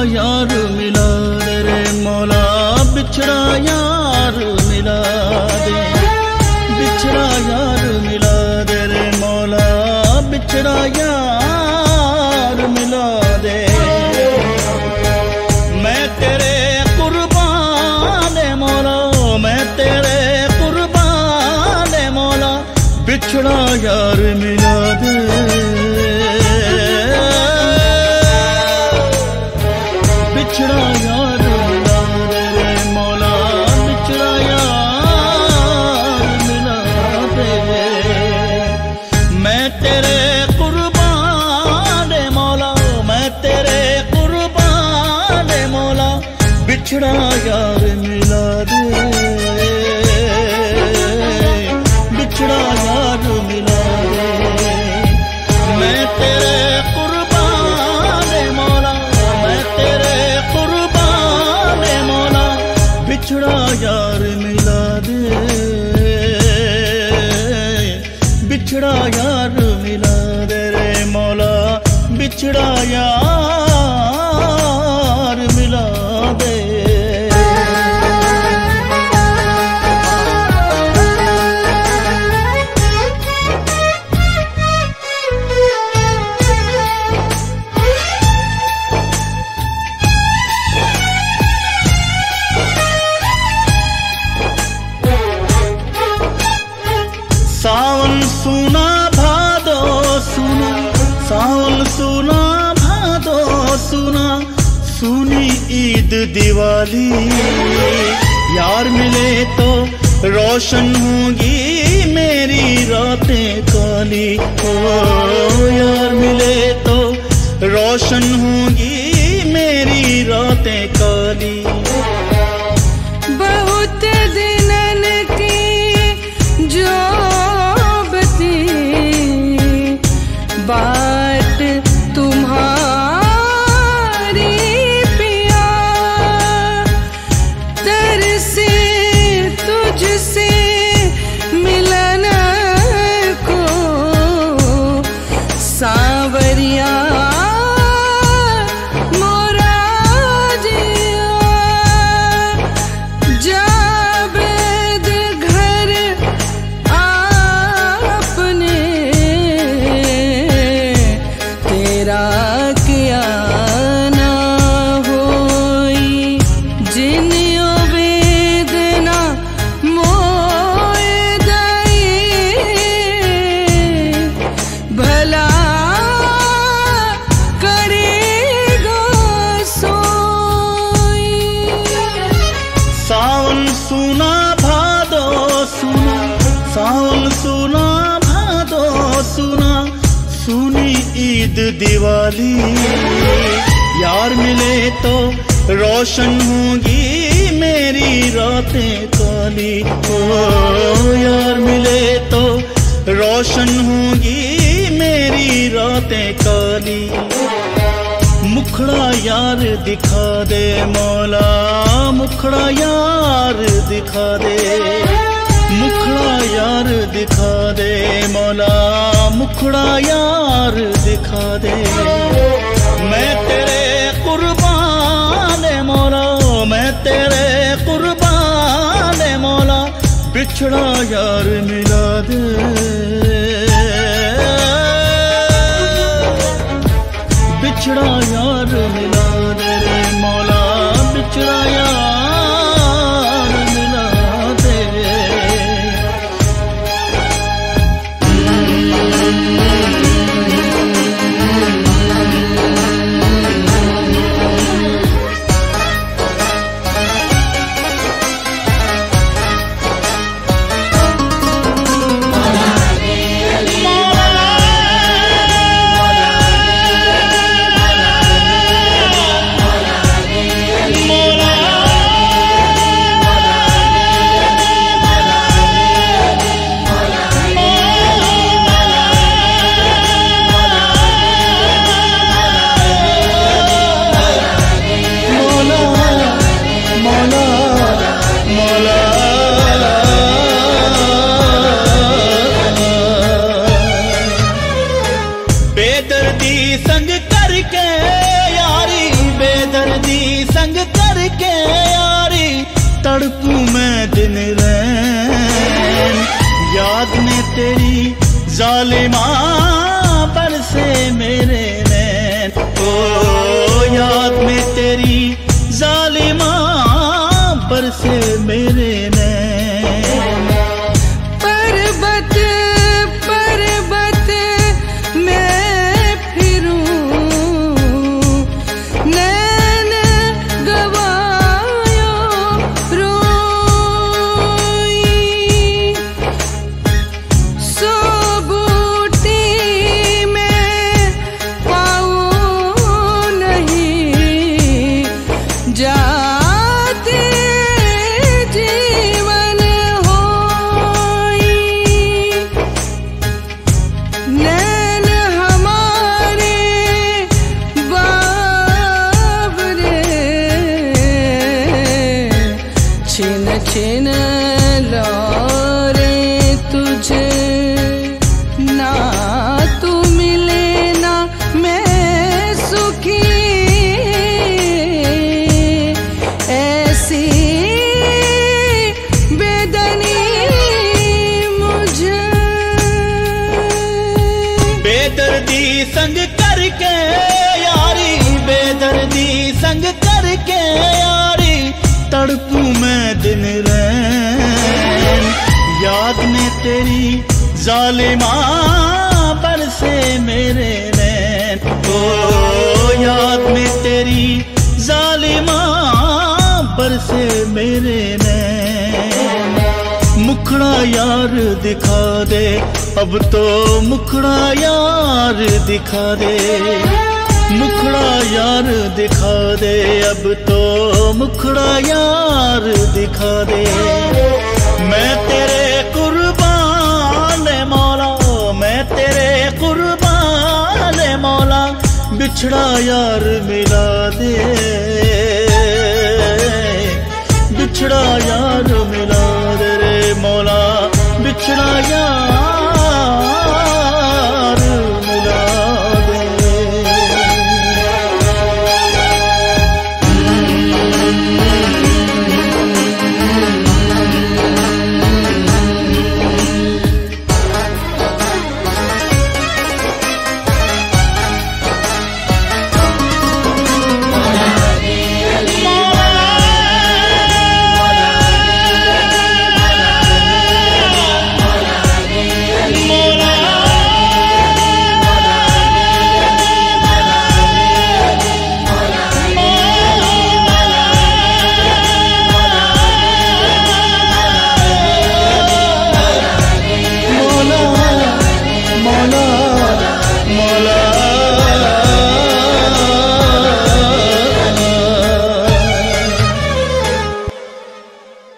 यार मिला दे रे मौला, बिछड़ा यार मिला दे, बिछड़ा यार मिला दे रे मौला, बिछड़ा यार मिला दे। मैं तेरे कुर्बान मौला, मैं तेरे कुर्बान मौला, बिछड़ा यार मिला दे, बिछड़ा यार मिला दे रे मौला, बिछड़ा यार मिला दे। मैं तेरे कुर्बान मौला, मैं तेरे कुर्बान मौला, बिछड़ा यार मिला दे, बिछड़ा यार मिला दे। मैं तेरे कुर्बान मौला, मैं तेरे कुर्बान मौला, बिछड़ा यार मिला दे, बिछड़ा यार मिला दे रे मौला, बिछड़ा यार मिला दे। सावन सुना भादो सुना, सावन सुना भादो सुना, सुनी ईद दिवाली, यार मिले तो रोशन होगी मेरी रातें काली, ओ यार मिले तो रोशन होगी मेरी रातें काली। बहुत दिनन की जो बात तुम्हारी पिया, तरसे तुझसे मिलन को सांवरिया मोरा जिया। जावेद घर आपने तेरा किया ना होई, जिन वेदना मोए दाई, भला करेगा सोई। सावन सुना भादो सुना, सावन सुना भादो सुना, सुनी ईद दिवाली, यार मिले तो रोशन होगी मेरी रातें काली, ओ यार मिले तो रोशन होगी मेरी रातें काली। मुखड़ा यार दिखा दे मौला, मुखड़ा यार दिखा दे, मुखड़ा यार दिखा दे मौला, मुखड़ा यार दिखा दे। मैं तेरे कुर्बान मौला, मैं तेरे कुर्बान मौला, बिछड़ा यार मिला दे, बिछड़ा यार मिला दे रे मौला, बिछड़ा यार मिला दे। संग करके यारी बेदर्दी बेदर्दी संग करके यारी तड़पूं मैं दिन रैन। याद में तेरी जालिमा बरसे मेरे नैन। ओ याद में तेरी जालिमा बरसे मेरे नैन। पर्वत पर्वत मैं फिरूं, नैन गवायो रोई। सो बूटी में पाऊं नहीं, जाते जीवन होई। नैन हमारे बावरे, छिन छिन लौरे तुझे, ना तू मिले ना मैं सुखी। ऐसी बेदनी मुझे। बेदर्दी संग करके यारी, बेदर्दी संग करके यारी तड़पूं मैं दिन रैन। याद में तेरी जालिमा बरसे मेरे नैन। ओ याद में तेरी जालिमा बरसे मेरे नैन। मुखड़ा यार दिखा दे अब तो, मुखड़ा यार दिखा दे। मुखड़ा यार दिखा दे अब तो, मुखड़ा यार दिखा दे। मैं तेरे कुर्बान मौला, मैं तेरे कुर्बान मौला, बिछड़ा यार मिला दे।